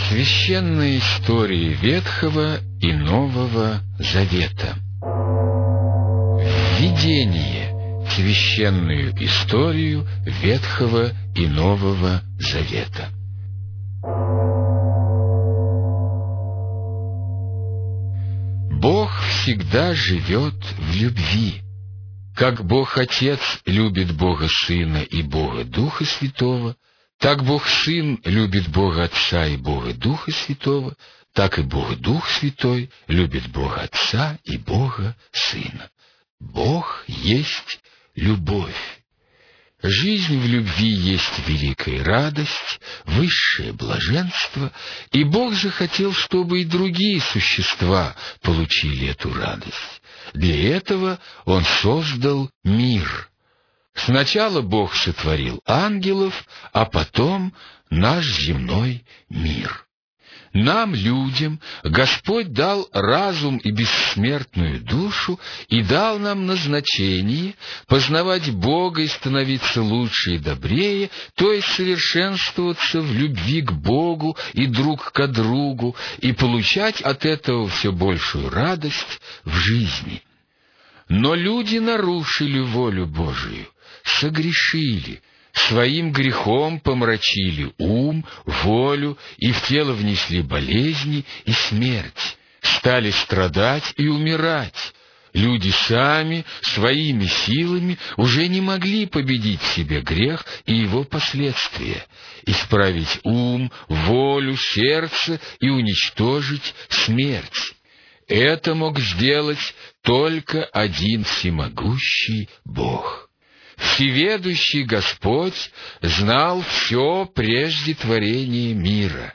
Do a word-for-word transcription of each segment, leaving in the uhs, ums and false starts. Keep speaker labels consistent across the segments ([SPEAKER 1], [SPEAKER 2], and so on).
[SPEAKER 1] Священные истории Ветхого и Нового Завета. Введение в священную историю Ветхого и Нового Завета. Бог всегда живет в любви. Как Бог Отец любит Бога Сына и Бога Духа Святого, так Бог Сын любит Бога Отца и Бога Духа Святого, так и Бог Дух Святой любит Бога Отца и Бога Сына. Бог есть любовь. Жизнь в любви есть великая радость, высшее блаженство, и Бог захотел, чтобы и другие существа получили эту радость. Для этого Он создал мир. Сначала Бог сотворил ангелов, а потом наш земной мир. Нам, людям, Господь дал разум и бессмертную душу и дал нам назначение познавать Бога и становиться лучше и добрее, то есть совершенствоваться в любви к Богу и друг к другу, и получать от этого все большую радость в жизни. Но люди нарушили волю Божию, согрешили, своим грехом помрачили ум, волю, и в тело внесли болезни и смерть, стали страдать и умирать. Люди сами, своими силами, уже не могли победить в себе грех и его последствия, исправить ум, волю, сердце и уничтожить смерть. Это мог сделать только один всемогущий Бог. Всеведущий Господь знал все прежде творения мира.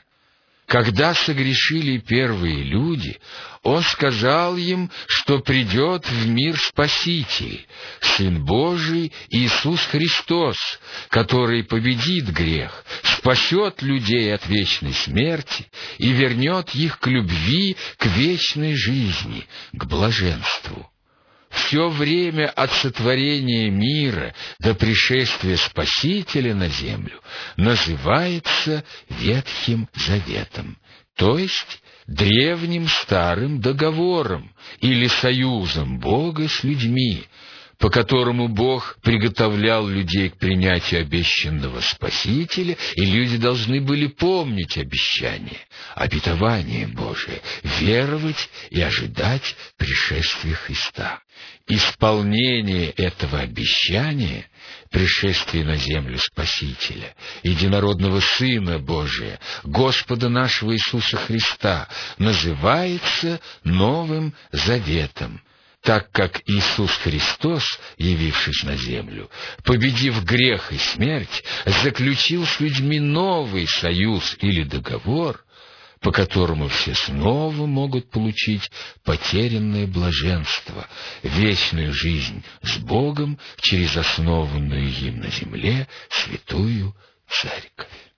[SPEAKER 1] Когда согрешили первые люди, Он сказал им, что придет в мир Спаситель, Сын Божий Иисус Христос, который победит грех, спасет людей от вечной смерти и вернет их к любви, к вечной жизни, к блаженству. Все время от сотворения мира до пришествия Спасителя на землю называется Ветхим Заветом, то есть древним старым договором или союзом Бога с людьми, по которому Бог приготовлял людей к принятию обещанного Спасителя, и люди должны были помнить обещание, обетование Божие, веровать и ожидать пришествия Христа. Исполнение этого обещания, пришествие на землю Спасителя, единородного Сына Божия, Господа нашего Иисуса Христа, называется Новым Заветом, так как Иисус Христос, явившись на землю, победив грех и смерть, заключил с людьми новый союз или договор, по которому все снова могут получить потерянное блаженство, вечную жизнь с Богом через основанную им на земле святую Церковь.